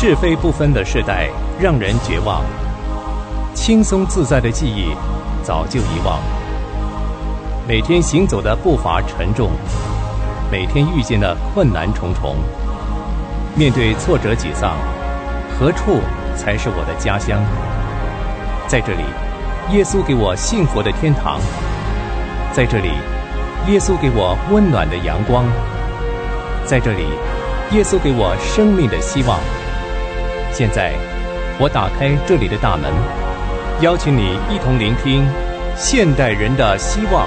是非不分的世代让人绝望，轻松自在的记忆早就遗忘。每天行走的步伐沉重，每天遇见的困难重重。面对挫折沮丧，何处才是我的家乡？在这里，耶稣给我幸福的天堂。在这里，耶稣给我温暖的阳光。在这里，耶稣给我生命的希望。现在，我打开这里的大门，邀请你一同聆听现代人的希望。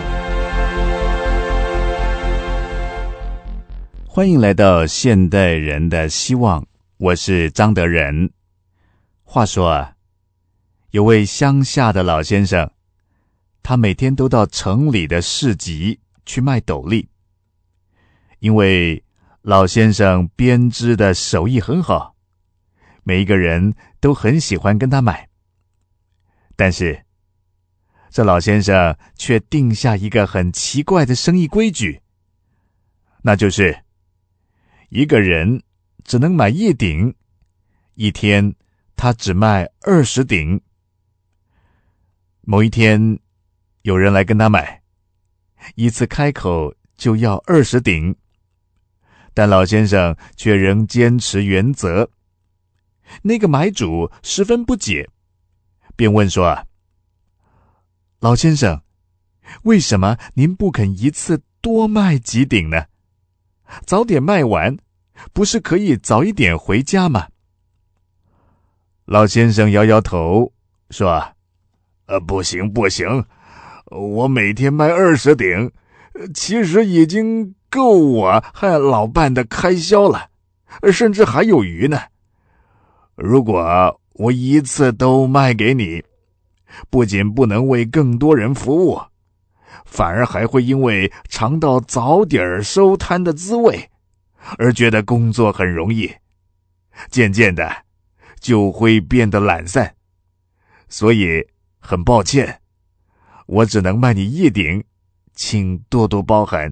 欢迎来到现代人的希望，我是张德仁。话说啊，有位乡下的老先生，他每天都到城里的市集去卖斗笠，因为老先生编织的手艺很好，每一个人都很喜欢跟他买。但是这老先生却定下一个很奇怪的生意规矩，那就是一个人只能买1顶，一天他只卖20顶。某一天有人来跟他买，一次开口就要20顶，但老先生却仍坚持原则。那个买主十分不解，便问说：老先生，为什么您不肯一次多卖几顶呢？早点卖完，不是可以早一点回家吗？老先生摇摇头说：不行，我每天卖20顶，其实已经够我和老伴的开销了，甚至还有余呢。如果我一次都卖给你，不仅不能为更多人服务，反而还会因为尝到早点收摊的滋味，而觉得工作很容易，渐渐的就会变得懒散。所以很抱歉，我只能卖你1顶，请多多包涵。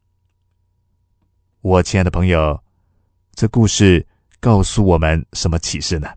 我亲爱的朋友，这故事告诉我们什么启示呢？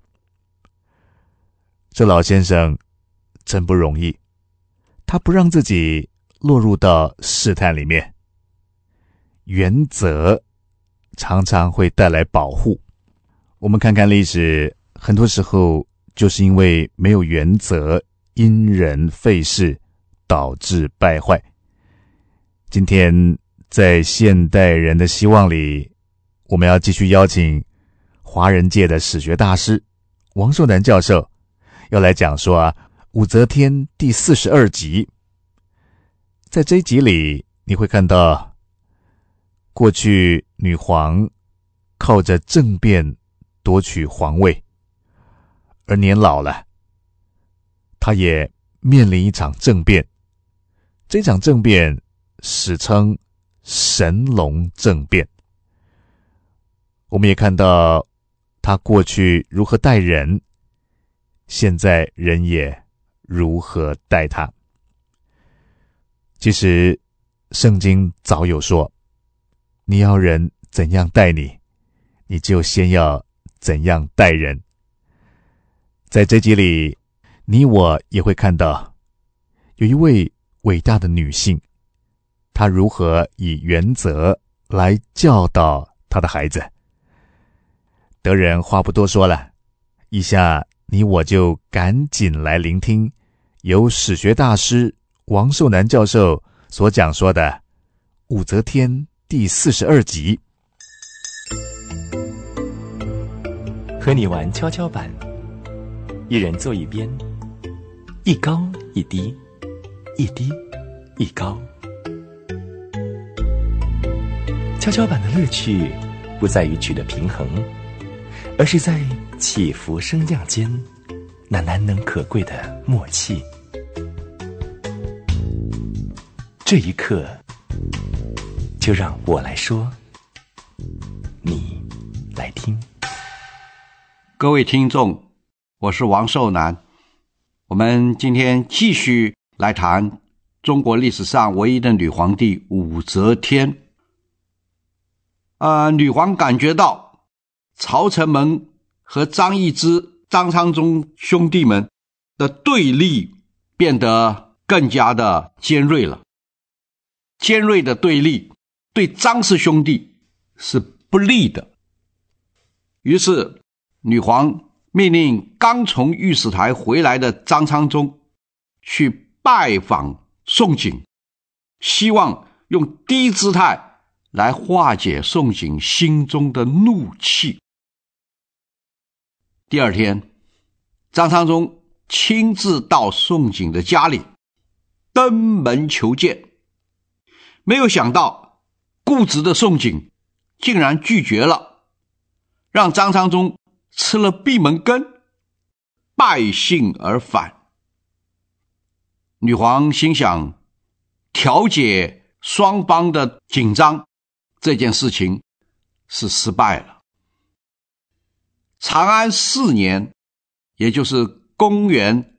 这老先生真不容易，他不让自己落入到试探里面。原则常常会带来保护。我们看看历史，很多时候就是因为没有原则，因人废事，导致败坏。今天在现代人的希望里，我们要继续邀请华人界的史学大师王寿南教授，要来讲说武则天第42集。在这一集里，你会看到过去女皇靠着政变夺取皇位，而年老了，她也面临一场政变。这场政变史称神龙政变。我们也看到她过去如何待人，现在人也如何待她。其实圣经早有说，你要人怎样待你，你就先要怎样待人。在这集里，你我也会看到有一位伟大的女性，她如何以原则来教导她的孩子。德仁话不多说了，以下你我就赶紧来聆听由史学大师王寿南教授所讲说的武则天第42集。 和你玩跷跷板，一人坐一边，一高一低，一低一高。跷跷板的乐趣不在于取得平衡，而是在起伏升降间那难能可贵的默契。这一刻，就让我来说，你来听。 各位听众，我是王寿南。我们今天继续来谈中国历史上唯一的女皇帝武则天。女皇感觉到朝臣们和张易之、张昌宗兄弟们的对立变得更加的尖锐了。尖锐的对立对张氏兄弟是不利的。于是女皇命令刚从御史台回来的张昌宗去拜访宋璟，希望用低姿态来化解宋璟心中的怒气。第二天，张昌宗亲自到宋璟的家里登门求见，没有想到固执的宋璟竟然拒绝了，让张昌宗吃了闭门羹，败兴而返。女皇心想，调解双方的紧张这件事情是失败了。长安4年，也就是公元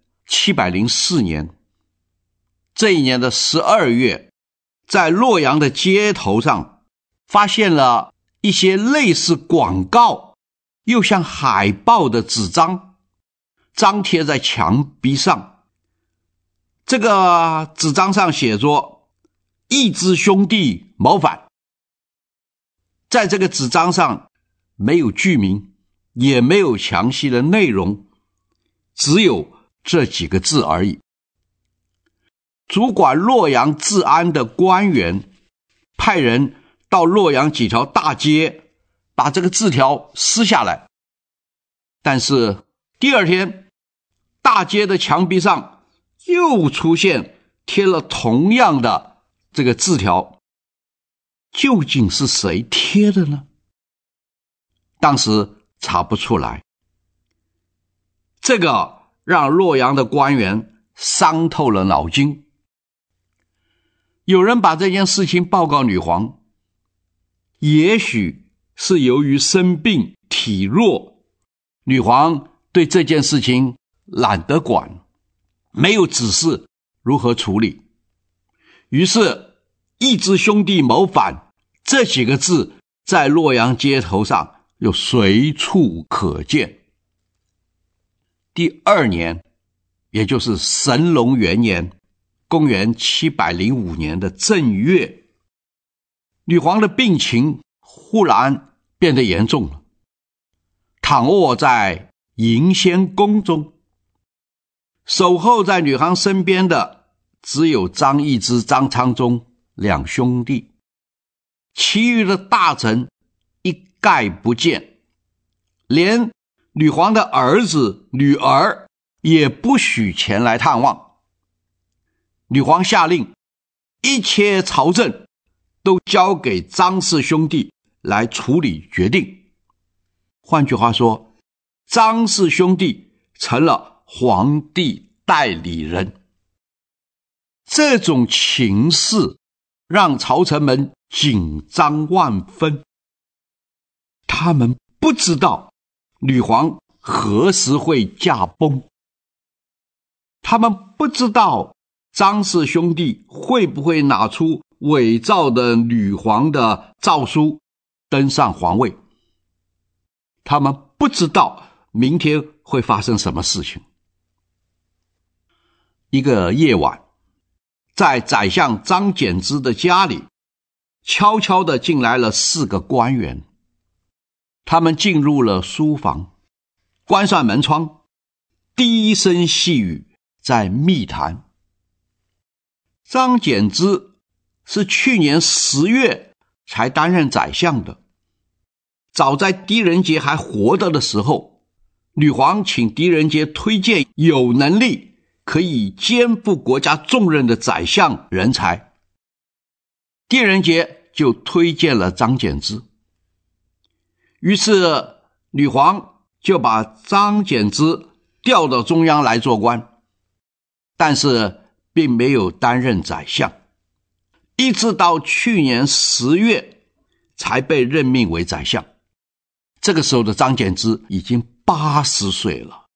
704年，这一年的12月，在洛阳的街头上发现了一些类似广告又像海报的纸张，张贴在墙壁上。这个纸张上写着易之兄弟谋反。在这个纸张上没有剧名，也没有详细的内容，只有这几个字而已。主管洛阳治安的官员派人到洛阳几条大街把这个字条撕下来，但是第二天大街的墙壁上又出现贴了同样的这个字条，究竟是谁贴的呢？当时查不出来。这个让洛阳的官员伤透了脑筋。有人把这件事情报告女皇，也许是由于生病体弱，女皇对这件事情懒得管，没有指示如何处理。于是易之兄弟谋反这几个字在洛阳街头上又随处可见。第2年，也就是神龙元年，公元705年的正月，女皇的病情忽然变得严重了，躺卧在迎仙宫中。守候在女皇身边的只有张易之、张昌宗2兄弟，其余的大臣一概不见，连女皇的儿子女儿也不许前来探望。女皇下令一切朝政都交给张氏兄弟来处理决定。换句话说，张氏兄弟成了皇帝代理人。这种情势让朝臣们紧张万分，他们不知道女皇何时会驾崩，他们不知道张氏兄弟会不会拿出伪造的女皇的诏书登上皇位，他们不知道明天会发生什么事情。一个夜晚，在宰相张柬之的家里，悄悄地进来了4个官员。他们进入了书房，关上门窗，低声细语在密谈。张柬之是去年10月才担任宰相的，早在狄仁杰还活着的时候，女皇请狄仁杰推荐有能力可以肩负国家重任的宰相人才，狄仁杰就推荐了张柬之。于是女皇就把张柬之调到中央来做官，但是并没有担任宰相，一直到去年10月才被任命为宰相。这个时候的张柬之已经80岁了。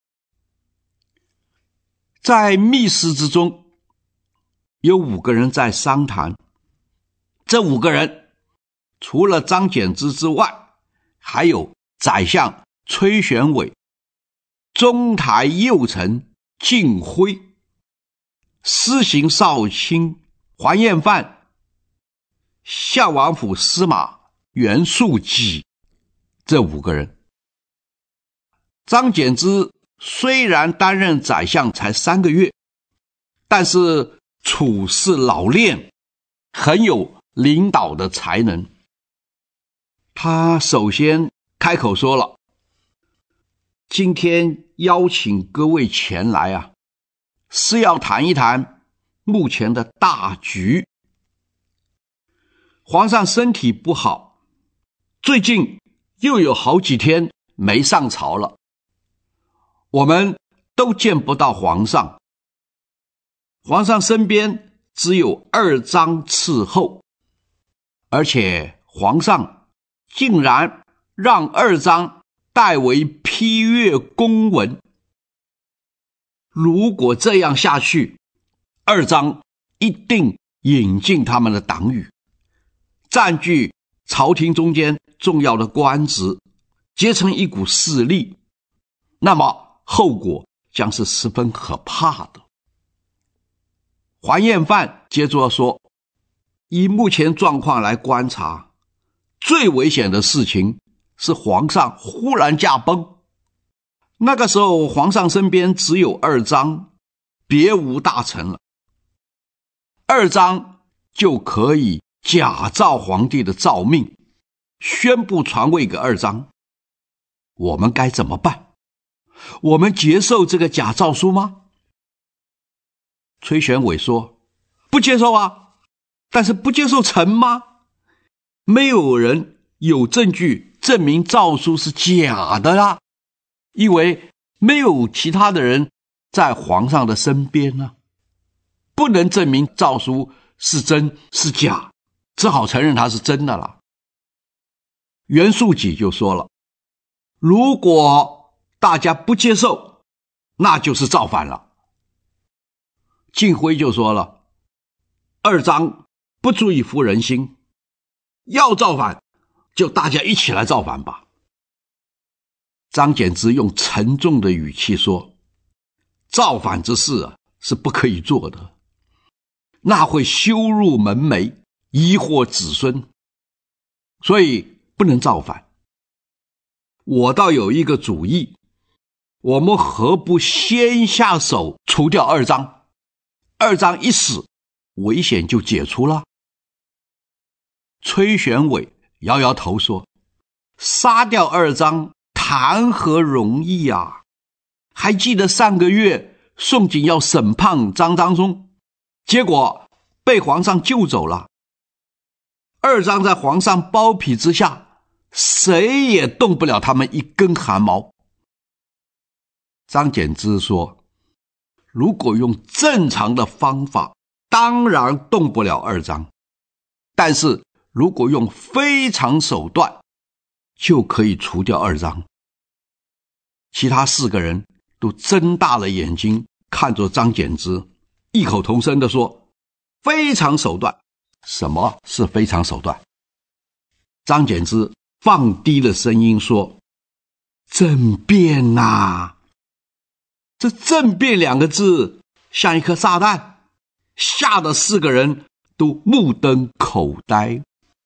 在密室之中，有5个人在商谈。这5个人除了张柬之之外，还有宰相崔玄伟、中台右丞靳辉、司刑少卿黄彦范、相王府司马袁术己这5个人。张柬之虽然担任宰相才3个月，但是处事老练，很有领导的才能。他首先开口说了，今天邀请各位前来啊，是要谈一谈目前的大局。皇上身体不好，最近又有好几天没上朝了，我们都见不到皇上。皇上身边只有2张伺候，而且皇上竟然让2张代为批阅公文。如果这样下去，2张一定引进他们的党羽，占据朝廷中间重要的官职，结成一股势力，那么后果将是十分可怕的。黄彦范接着说，以目前状况来观察，最危险的事情是皇上忽然驾崩，那个时候皇上身边只有2张，别无大臣了。2张就可以假造皇帝的诏命，宣布传位给2张。我们该怎么办？我们接受这个假诏书吗？崔玄伟说，不接受啊，但是不接受成吗？没有人有证据证明诏书是假的啦，因为没有其他的人在皇上的身边啊，不能证明诏书是真是假，只好承认它是真的了。袁术己就说了，如果大家不接受，那就是造反了。靳辉就说了，2张不足以服人心，要造反就大家一起来造反吧。张柬之用沉重的语气说，造反之事啊，是不可以做的，那会羞辱门楣，疑惑子孙，所以不能造反。我倒有一个主意，我们何不先下手除掉2张，2张一死，危险就解除了。崔玄伟摇摇头说，杀掉2张谈何容易啊！还记得上个月宋璟要审判张章宗，结果被皇上救走了。2张在皇上包庇之下，谁也动不了他们一根汗毛。张柬之说，如果用正常的方法，当然动不了2张，但是如果用非常手段，就可以除掉2张。其他4个人都睁大了眼睛看着张柬之，异口同声地说，非常手段。什么是非常手段？张柬之放低了声音说，政变啊！这政变2个字像一颗炸弹，吓得4个人都目瞪口呆。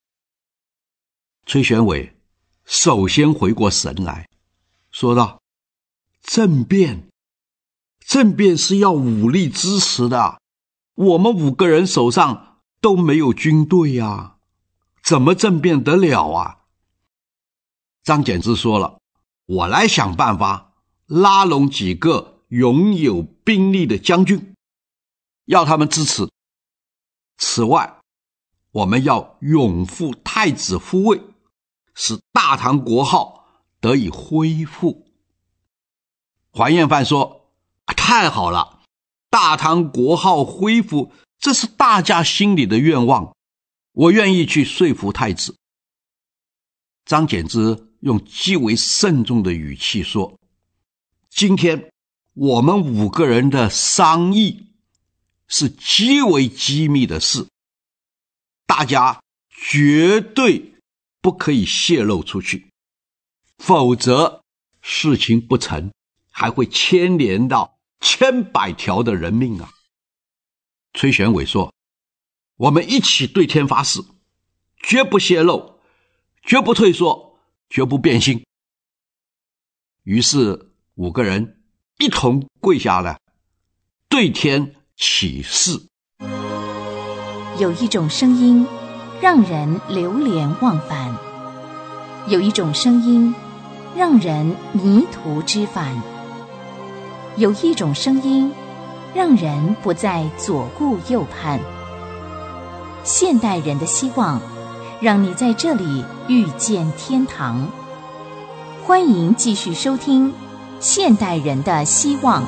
崔玄伟首先回过神来，说道，政变是要武力支持的，我们5个人手上都没有军队啊，怎么政变得了啊？张柬之说了，我来想办法拉拢几个拥有兵力的将军，要他们支持。此外，我们要拥护太子复位，使大唐国号得以恢复。黄彦范说，太好了，大唐国号恢复，这是大家心里的愿望，我愿意去说服太子。张柬之用极为慎重的语气说，今天我们5个人的商议是极为机密的事，大家绝对不可以泄露出去，否则事情不成，还会牵连到千百条的人命啊。崔玄伟说，我们一起对天发誓，绝不泄露，绝不退缩，绝不变心。于是5个人一同跪下来，对天起誓。 有一种声音让人流连忘返，有一种声音让人迷途知返，有一种声音让人不再左顾右盼。现代人的希望，让你在这里遇见天堂。欢迎继续收听《现代人的希望》。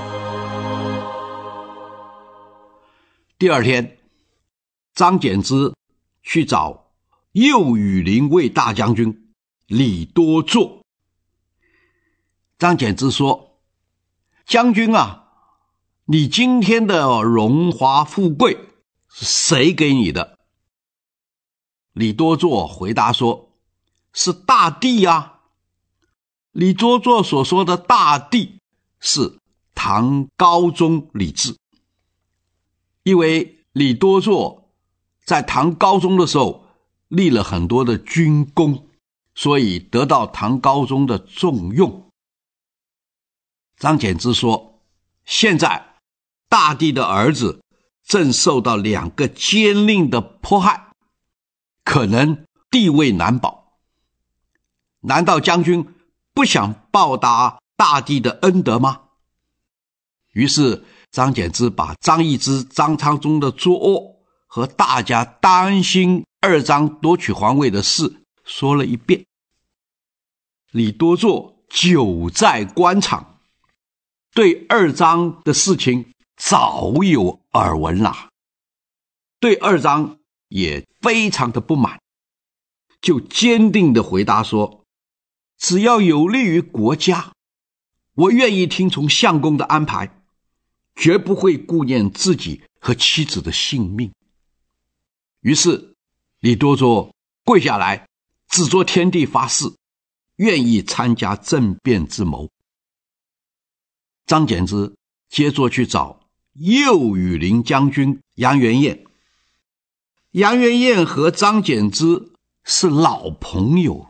第二天，张柬之去找右羽林卫大将军李多作。张柬之说，将军啊，你今天的荣华富贵是谁给你的？李多作回答说，是大帝啊。李多作所说的大帝是唐高宗李治，因为李多作在唐高宗的时候立了很多的军功，所以得到唐高宗的重用。张柬之说，现在大帝的儿子正受到2个奸佞的迫害，可能地位难保。难道将军不想报答大帝的恩德吗？于是张柬之把张易之、张昌宗的作恶和大家担心二张夺取皇位的事说了一遍。李多作久在官场，对二张的事情早有耳闻了，对二张也非常的不满，就坚定地回答说，只要有利于国家，我愿意听从相公的安排，绝不会顾念自己和妻子的性命。于是李多作跪下来，指着天地发誓，愿意参加政变之谋。张柬之接着去找右羽林将军杨元彦。杨元彦和张柬之是老朋友，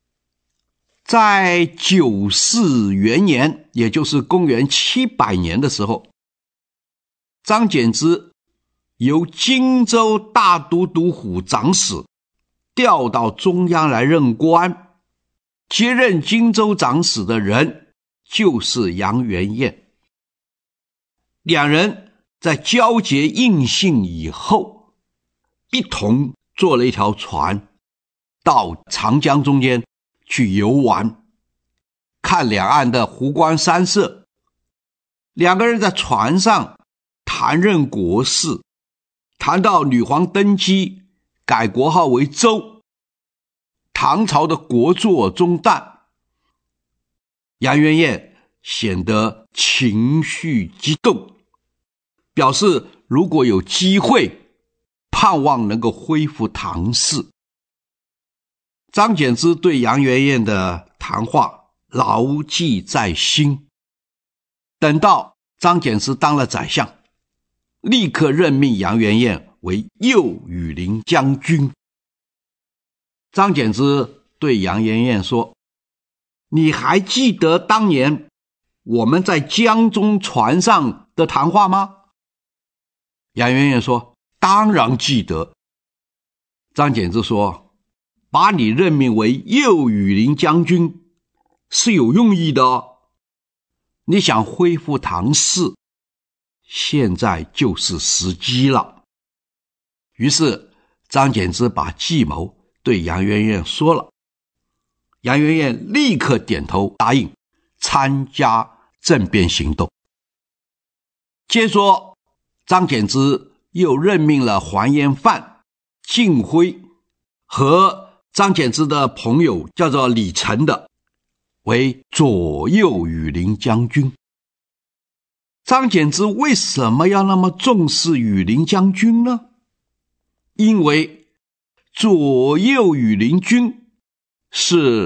在94元年，也就是公元700年的时候，张柬之由荆州大都督府长史调到中央来任官，接任荆州长史的人就是杨元彦。2人在交结印信以后，一同坐了一条船到长江中间去游玩，看两岸的湖光山色。2个人在船上谈论国事，谈到女皇登基，改国号为周，唐朝的国祚中旦。杨元彦显得情绪激动，表示如果有机会，盼望能够恢复唐氏。张柬之对杨元彦的谈话牢记在心，等到张柬之当了宰相，立刻任命杨元彦为右羽林将军。张柬之对杨元彦说，你还记得当年我们在江中船上的谈话吗？杨元彦说，当然记得。张柬之说，把你任命为右羽林将军是有用意的哦，你想恢复唐氏，现在就是时机了。于是张柬之把计谋对杨元彦说了，杨元彦立刻点头答应参加政变行动。接着张柬之又任命了黄延范、靳辉和张柬之的朋友叫做李成的为左右羽林将军。张柬之为什么要那么重视羽林将军呢？因为左右羽林军是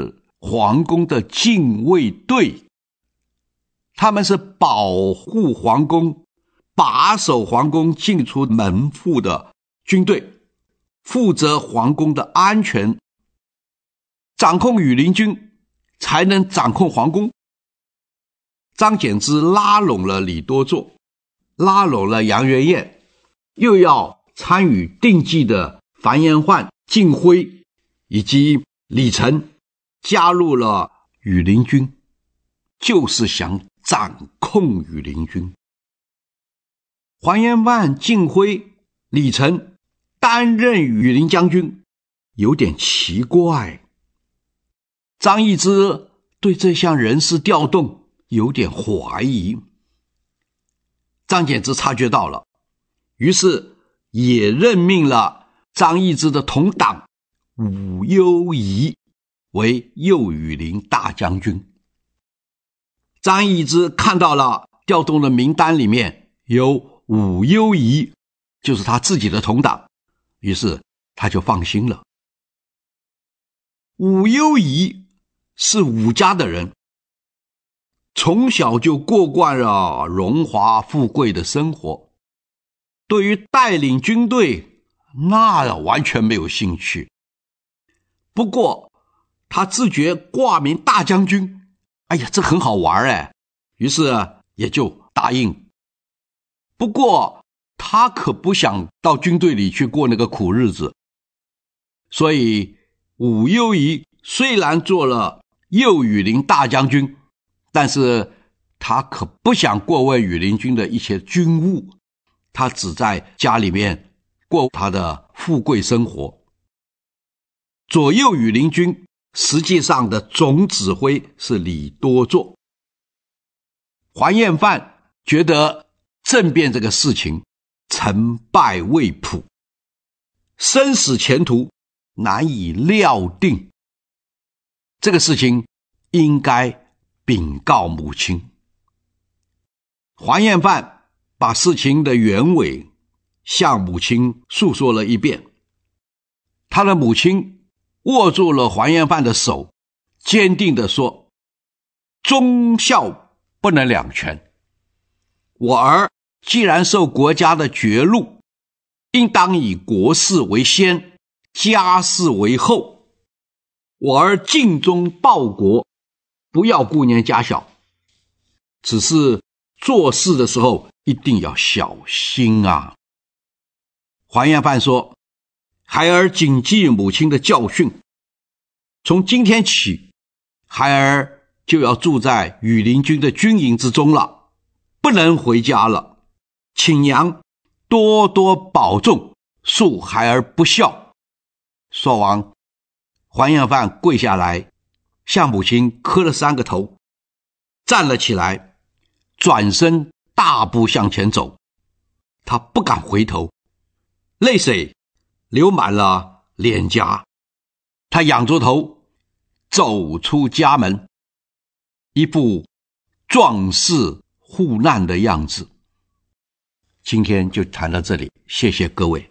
皇宫的禁卫队，他们是保护皇宫、把守皇宫进出门户的军队，负责皇宫的安全。掌控羽林军才能掌控皇宫。张柬之拉拢了李多作，拉拢了杨元彦，又要参与定计的樊延焕、靳辉以及李成加入了羽林军，就是想掌控羽林军。樊延焕、靳辉、李成担任羽林将军，有点奇怪。张易之对这项人事调动有点怀疑，张柬之察觉到了，于是也任命了张易之的同党武攸宜为右羽林大将军。张易之看到了调动的名单里面有武攸宜，就是他自己的同党，于是他就放心了。武攸宜是武家的人，从小就过惯了荣华富贵的生活，对于带领军队那完全没有兴趣。不过他自觉挂名大将军，哎呀，这很好玩哎，于是也就答应。不过他可不想到军队里去过那个苦日子，所以武攸宜虽然做了右羽林大将军，但是他可不想过问羽林军的一些军务，他只在家里面过他的富贵生活。左右羽林军实际上的总指挥是李多作。樊延焕觉得政变这个事情成败未卜，生死前途难以料定，这个事情应该禀告母亲。樊延焕把事情的原委向母亲诉说了一遍，他的母亲握住了樊延焕的手，坚定地说：忠孝不能两全，我儿既然受国家的爵禄，应当以国事为先，家事为后。我儿尽忠报国，不要顾念家小，只是做事的时候一定要小心啊。樊延焕说：孩儿谨记母亲的教训，从今天起，孩儿就要住在羽林军的军营之中了，不能回家了，请娘多多保重，恕孩儿不孝。说完，樊延焕跪下来向母亲磕了3个头，站了起来，转身大步向前走。他不敢回头，泪水流满了脸颊，他仰着头走出家门，一副壮士护难的样子。今天就谈到这里，谢谢各位。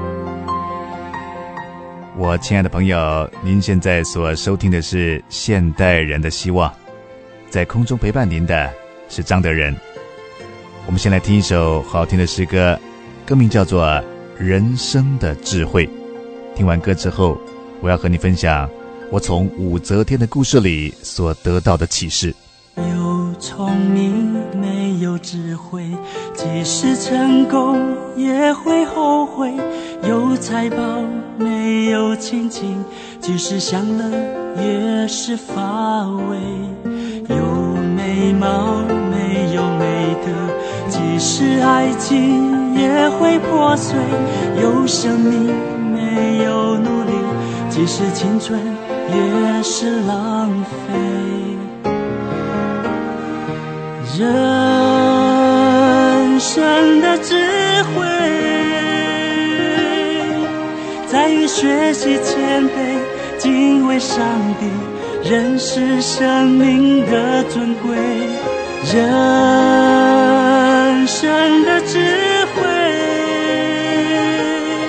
我亲爱的朋友，您现在所收听的是现代人的希望，在空中陪伴您的是张德仁。我们先来听一首好听的诗歌，歌名叫做《人生的智慧》。听完歌之后，我要和你分享我从武则天的故事里所得到的启示。 有聪明没有智慧，即使成功也会后悔；有财宝没有亲情，即使享乐也是乏味；有美貌没有美德，即使爱情也会破碎；有生命没有努力，即使青春也是浪费。人生的智慧在于学习谦卑，敬畏上帝，认识生命的尊贵。人生的智慧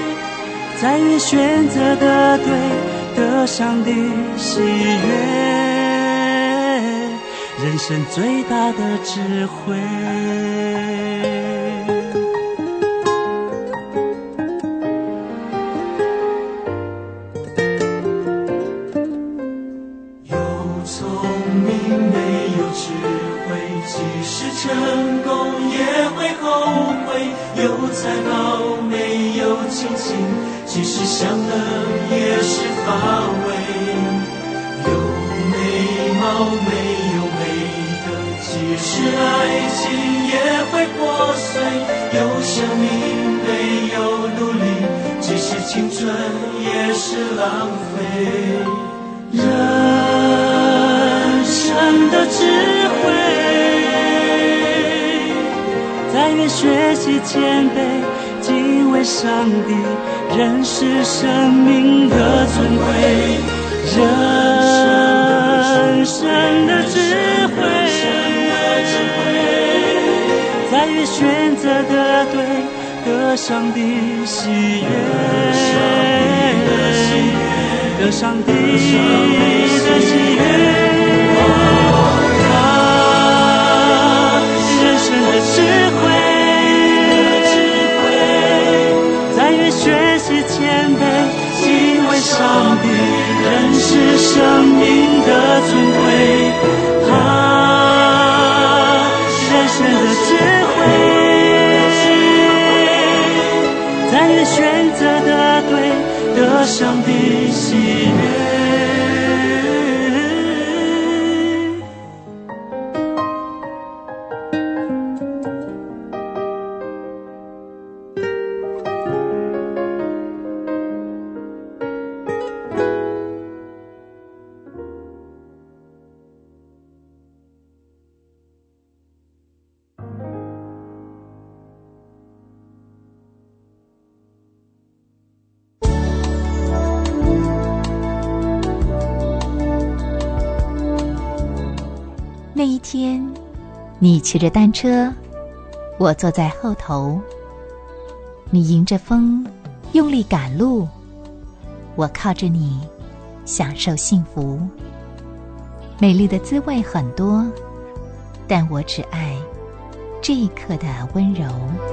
在于选择的对，得上帝喜悦。 人生最大的智慧。有聪明没有智慧，即使成功也会后悔；有才貌没有亲情，即使想得也是乏味。有美貌没有美德，即使爱情也会破碎；有生命没有努力，即使青春也是浪费。人生的智慧，在于学习谦卑，敬畏上帝，认识生命的尊贵。人生的智慧，在于选择的对，得上帝喜悦，得上帝的喜悦。人生的智慧，在于学习谦卑，敬畏上帝，认识生命的尊贵。人生的智慧，在于选择的对，得上帝喜悦。 那一天，你骑着单车，我坐在后头。你迎着风，用力赶路，我靠着你，享受幸福。美丽的滋味很多，但我只爱这一刻的温柔。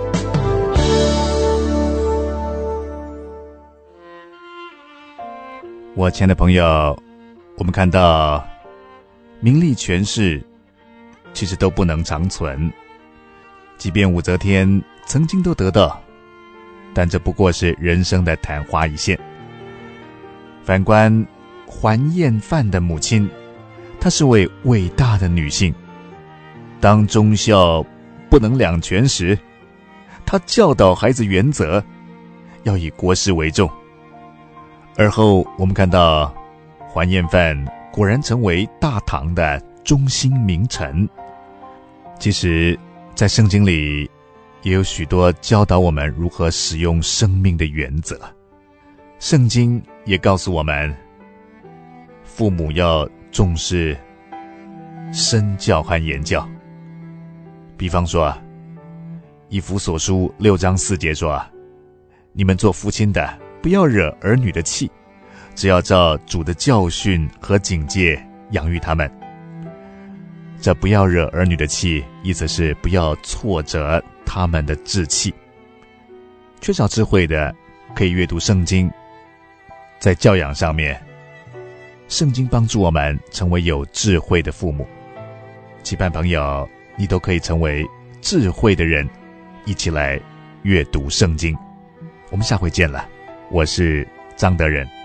我亲爱的朋友，我们看到名利权势其实都不能长存，即便武则天曾经都得到，但这不过是人生的昙花一现。反观还厌饭的母亲，她是位伟大的女性。当忠孝不能两全时，她教导孩子原则，要以国事为重。而后我们看到还厌饭果然成为大唐的中心名臣。其实在圣经里也有许多教导我们如何使用生命的原则。圣经也告诉我们，父母要重视身教和言教。比方说以弗所书6章4节说，你们做父亲的不要惹儿女的气，只要照主的教训和警戒养育他们。这不要惹儿女的气，意思是不要挫折他们的志气。缺少智慧的可以阅读圣经，在教养上面，圣经帮助我们成为有智慧的父母。期盼朋友你都可以成为智慧的人，一起来阅读圣经。我们下回见了，我是张德仁。